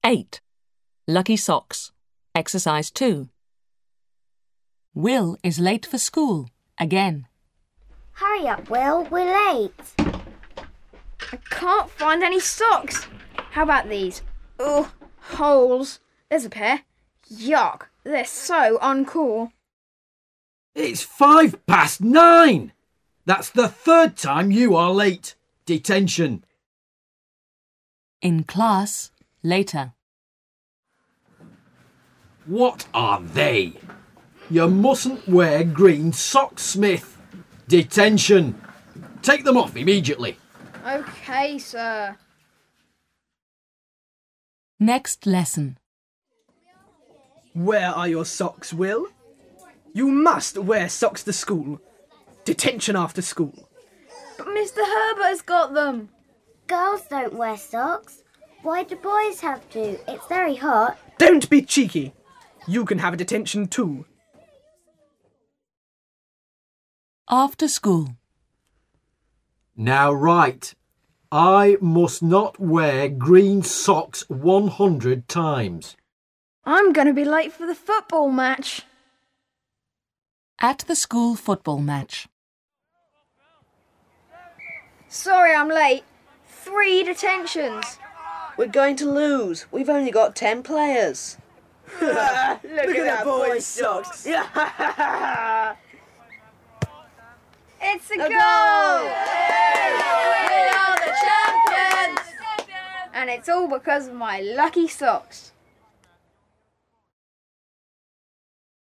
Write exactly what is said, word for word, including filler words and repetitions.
eight. Lucky socks. Exercise two. Will is late for school. Again. Hurry up, Will. We're late. I can't find any socks. How about these? Ugh, holes. There's a pair. Yuck, they're so uncool. It's five past nine. That's the third time you are late. Detention. In class, later. What are they? You mustn't wear green socks, Smith. Detention. Take them off immediately. OK, sir. Next lesson. Where are your socks, Will? You must wear socks to school. Detention after school. But Mister Herbert's got them. Girls don't wear socks. Why do boys have to? It's very hot. Don't be cheeky. You can have a detention too. After school. Now right. I must not wear green socks one hundred times. I'm going to be late for the football match. At the school football match. Sorry I'm late. Three detentions. We're going to lose. We've only got ten players. Look, Look at that boy's socks. It's a, A goal! goal! We are the champions! And it's all because of my lucky socks.